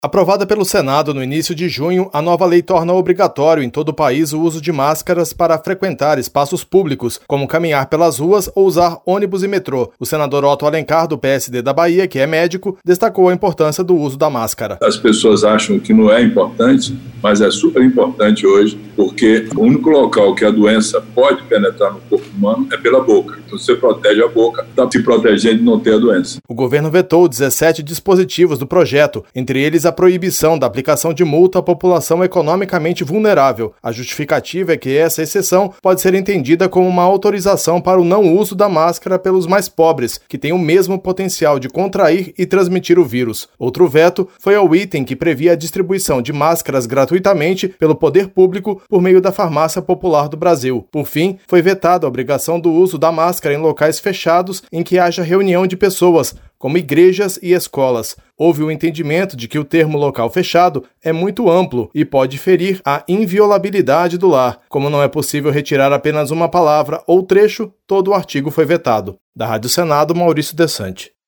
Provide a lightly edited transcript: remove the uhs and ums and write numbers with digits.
Aprovada pelo Senado no início de junho, a nova lei torna obrigatório em todo o país o uso de máscaras para frequentar espaços públicos, como caminhar pelas ruas ou usar ônibus e metrô. O senador Otto Alencar, do PSD da Bahia, que é médico, destacou a importância do uso da máscara. As pessoas acham que não é importante, mas é super importante hoje, porque o único local que a doença pode penetrar no corpo humano é pela boca. Então você protege a boca, está se protegendo de não ter a doença. O governo vetou 17 dispositivos do projeto, entre eles a proibição da aplicação de multa à população economicamente vulnerável. A justificativa é que essa exceção pode ser entendida como uma autorização para o não uso da máscara pelos mais pobres, que têm o mesmo potencial de contrair e transmitir o vírus. Outro veto foi ao item que previa a distribuição de máscaras gratuitamente pelo poder público por meio da Farmácia Popular do Brasil. Por fim, foi vetada a obrigação do uso da máscara em locais fechados em que haja reunião de pessoas, como igrejas e escolas. Houve o entendimento de que o termo local fechado é muito amplo e pode ferir a inviolabilidade do lar. Como não é possível retirar apenas uma palavra ou trecho, todo o artigo foi vetado. Da Rádio Senado, Maurício Desante.